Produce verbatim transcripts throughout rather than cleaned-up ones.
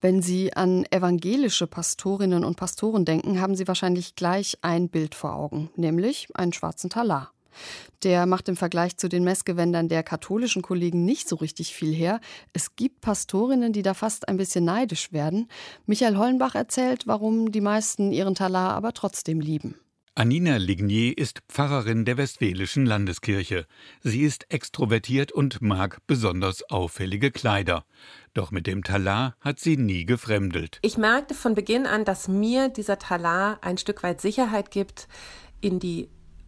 Wenn Sie an evangelische Pastorinnen und Pastoren denken, haben Sie wahrscheinlich gleich ein Bild vor Augen, nämlich einen schwarzen Talar. Der macht im Vergleich zu den Messgewändern der katholischen Kollegen nicht so richtig viel her. Es gibt Pastorinnen, die da fast ein bisschen neidisch werden. Michael Hollenbach erzählt, warum die meisten ihren Talar aber trotzdem lieben. Annina Lignier ist Pfarrerin der Westfälischen Landeskirche. Sie ist extrovertiert und mag besonders auffällige Kleider. Doch mit dem Talar hat sie nie gefremdelt. Ich merkte von Beginn an, dass mir dieser Talar ein Stück weit Sicherheit gibt, in die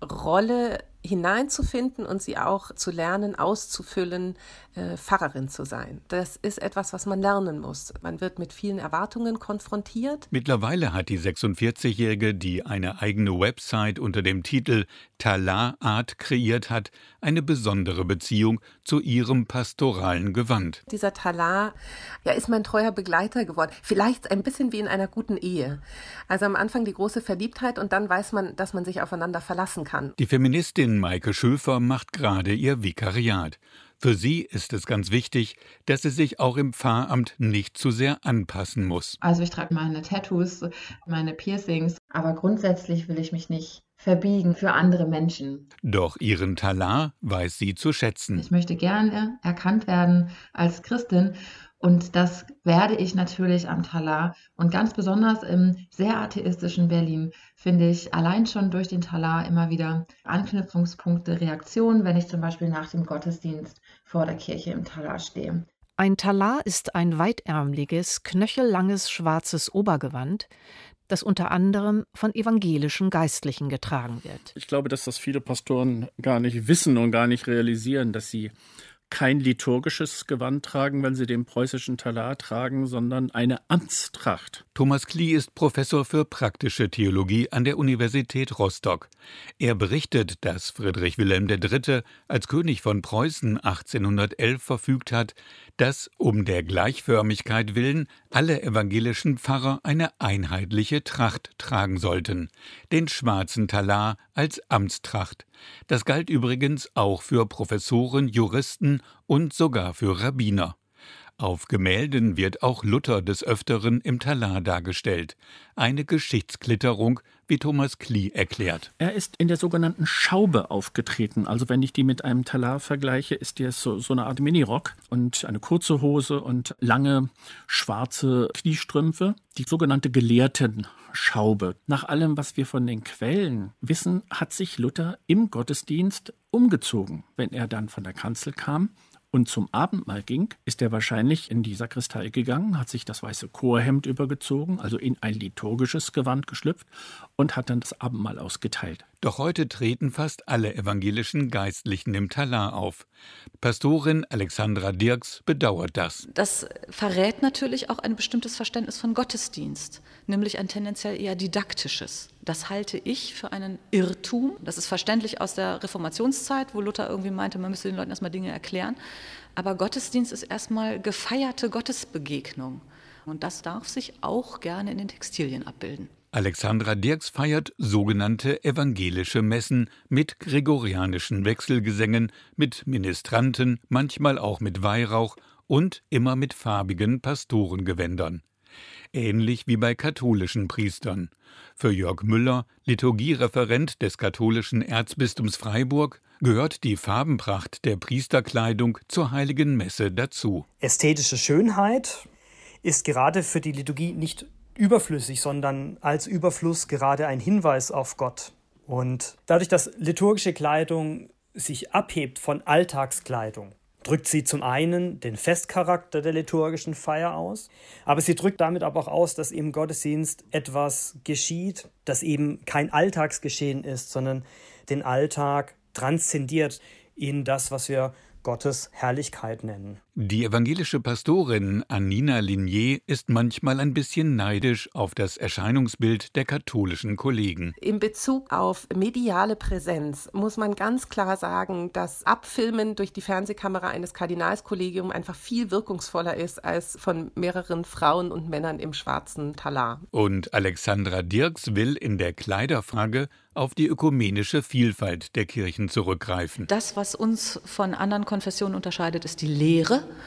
Rolle hineinzufinden und sie auch zu lernen, auszufüllen, äh, Pfarrerin zu sein. Das ist etwas, was man lernen muss. Man wird mit vielen Erwartungen konfrontiert. Mittlerweile hat die sechsundvierzigjährige, die eine eigene Website unter dem Titel Talar Art kreiert hat, eine besondere Beziehung zu ihrem pastoralen Gewand. Dieser Talar, ja, ist mein treuer Begleiter geworden. Vielleicht ein bisschen wie in einer guten Ehe. Also am Anfang die große Verliebtheit und dann weiß man, dass man sich aufeinander verlassen kann. Die Feministin Maike Schöfer macht gerade ihr Vikariat. Für sie ist es ganz wichtig, dass sie sich auch im Pfarramt nicht zu sehr anpassen muss. Also ich trage meine Tattoos, meine Piercings, aber grundsätzlich will ich mich nicht verbiegen für andere Menschen. Doch ihren Talar weiß sie zu schätzen. Ich möchte gerne erkannt werden als Christin. Und das werde ich natürlich am Talar. Und ganz besonders im sehr atheistischen Berlin finde ich allein schon durch den Talar immer wieder Anknüpfungspunkte, Reaktionen, wenn ich zum Beispiel nach dem Gottesdienst vor der Kirche im Talar stehe. Ein Talar ist ein weitärmeliges, knöchellanges schwarzes Obergewand, das unter anderem von evangelischen Geistlichen getragen wird. Ich glaube, dass das viele Pastoren gar nicht wissen und gar nicht realisieren, dass sie kein liturgisches Gewand tragen, wenn sie den preußischen Talar tragen, sondern eine Amtstracht. Thomas Klie ist Professor für praktische Theologie an der Universität Rostock. Er berichtet, dass Friedrich Wilhelm der Dritte als König von Preußen achtzehnhundertelf verfügt hat, dass um der Gleichförmigkeit willen alle evangelischen Pfarrer eine einheitliche Tracht tragen sollten, den schwarzen Talar als Amtstracht. Das galt übrigens auch für Professoren, Juristen und sogar für Rabbiner. Auf Gemälden wird auch Luther des Öfteren im Talar dargestellt. Eine Geschichtsklitterung, wie Thomas Klie erklärt. Er ist in der sogenannten Schaube aufgetreten. Also wenn ich die mit einem Talar vergleiche, ist der so, so eine Art Minirock und eine kurze Hose und lange schwarze Kniestrümpfe. Die sogenannte Gelehrtenschaube. Nach allem, was wir von den Quellen wissen, hat sich Luther im Gottesdienst umgezogen, wenn er dann von der Kanzel kam. Und zum Abendmahl ging, ist er wahrscheinlich in die Sakristei gegangen, hat sich das weiße Chorhemd übergezogen, also in ein liturgisches Gewand geschlüpft und hat dann das Abendmahl ausgeteilt. Doch heute treten fast alle evangelischen Geistlichen im Talar auf. Pastorin Alexandra Dirks bedauert das. Das verrät natürlich auch ein bestimmtes Verständnis von Gottesdienst, nämlich ein tendenziell eher didaktisches. Das halte ich für einen Irrtum. Das ist verständlich aus der Reformationszeit, wo Luther irgendwie meinte, man müsste den Leuten erstmal Dinge erklären. Aber Gottesdienst ist erstmal gefeierte Gottesbegegnung. Und das darf sich auch gerne in den Textilien abbilden. Alexandra Dirks feiert sogenannte evangelische Messen mit gregorianischen Wechselgesängen, mit Ministranten, manchmal auch mit Weihrauch und immer mit farbigen Pastorengewändern. Ähnlich wie bei katholischen Priestern. Für Jörg Müller, Liturgiereferent des katholischen Erzbistums Freiburg, gehört die Farbenpracht der Priesterkleidung zur Heiligen Messe dazu. Ästhetische Schönheit ist gerade für die Liturgie nicht überflüssig, sondern als Überfluss gerade ein Hinweis auf Gott. Und dadurch, dass liturgische Kleidung sich abhebt von Alltagskleidung, drückt sie zum einen den Festcharakter der liturgischen Feier aus, aber sie drückt damit aber auch aus, dass im Gottesdienst etwas geschieht, das eben kein Alltagsgeschehen ist, sondern den Alltag transzendiert in das, was wir Gottes Herrlichkeit nennen. Die evangelische Pastorin Annina Lignier ist manchmal ein bisschen neidisch auf das Erscheinungsbild der katholischen Kollegen. In Bezug auf mediale Präsenz muss man ganz klar sagen, dass Abfilmen durch die Fernsehkamera eines Kardinalskollegiums einfach viel wirkungsvoller ist als von mehreren Frauen und Männern im schwarzen Talar. Und Alexandra Dirks will in der Kleiderfrage auf die ökumenische Vielfalt der Kirchen zurückgreifen. Das, was uns von anderen Konfessionen unterscheidet, ist die Lehre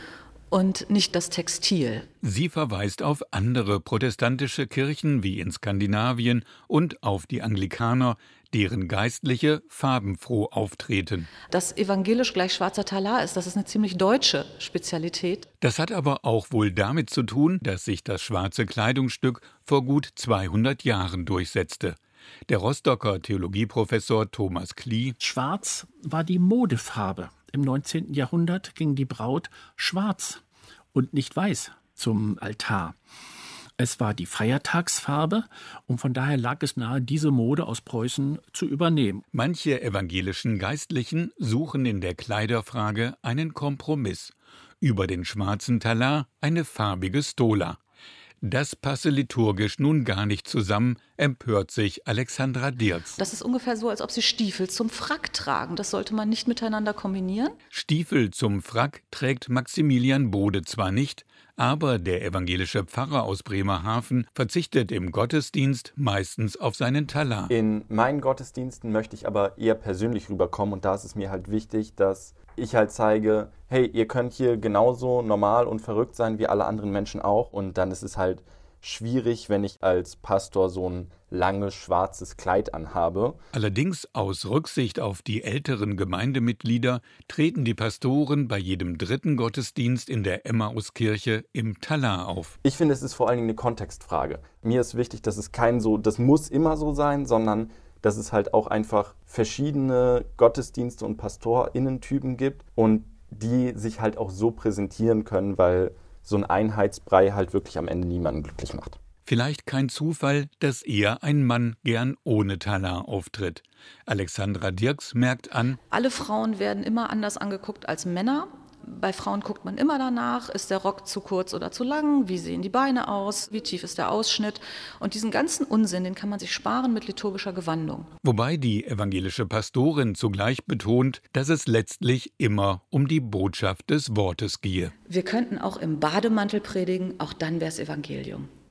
und nicht das Textil. Sie verweist auf andere protestantische Kirchen wie in Skandinavien und auf die Anglikaner, deren Geistliche farbenfroh auftreten. Dass evangelisch gleich schwarzer Talar ist, das ist eine ziemlich deutsche Spezialität. Das hat aber auch wohl damit zu tun, dass sich das schwarze Kleidungsstück vor gut zweihundert Jahren durchsetzte. Der Rostocker Theologieprofessor Thomas Klie: Schwarz war die Modefarbe. Im neunzehnten Jahrhundert ging die Braut schwarz und nicht weiß zum Altar. Es war die Feiertagsfarbe und von daher lag es nahe, diese Mode aus Preußen zu übernehmen. Manche evangelischen Geistlichen suchen in der Kleiderfrage einen Kompromiss. Über den schwarzen Talar eine farbige Stola. Das passe liturgisch nun gar nicht zusammen, empört sich Alexandra Dirks. Das ist ungefähr so, als ob sie Stiefel zum Frack tragen. Das sollte man nicht miteinander kombinieren. Stiefel zum Frack trägt Maximilian Bode zwar nicht, aber der evangelische Pfarrer aus Bremerhaven verzichtet im Gottesdienst meistens auf seinen Talar. In meinen Gottesdiensten möchte ich aber eher persönlich rüberkommen und da ist es mir halt wichtig, dass ich halt zeige, hey, ihr könnt hier genauso normal und verrückt sein wie alle anderen Menschen auch. Und dann ist es halt schwierig, wenn ich als Pastor so ein langes schwarzes Kleid anhabe. Allerdings aus Rücksicht auf die älteren Gemeindemitglieder treten die Pastoren bei jedem dritten Gottesdienst in der Emmauskirche im Talar auf. Ich finde, es ist vor allen Dingen eine Kontextfrage. Mir ist wichtig, dass es kein so, das muss immer so sein, sondern dass es halt auch einfach verschiedene Gottesdienste und PastorInnen-Typen gibt und die sich halt auch so präsentieren können, weil so ein Einheitsbrei halt wirklich am Ende niemanden glücklich macht. Vielleicht kein Zufall, dass eher ein Mann gern ohne Talar auftritt. Alexandra Dirks merkt an: Alle Frauen werden immer anders angeguckt als Männer. Bei Frauen guckt man immer danach, ist der Rock zu kurz oder zu lang, wie sehen die Beine aus, wie tief ist der Ausschnitt. Und diesen ganzen Unsinn, den kann man sich sparen mit liturgischer Gewandung. Wobei die evangelische Pastorin zugleich betont, dass es letztlich immer um die Botschaft des Wortes gehe. Wir könnten auch im Bademantel predigen, auch dann wäre es Evangelium.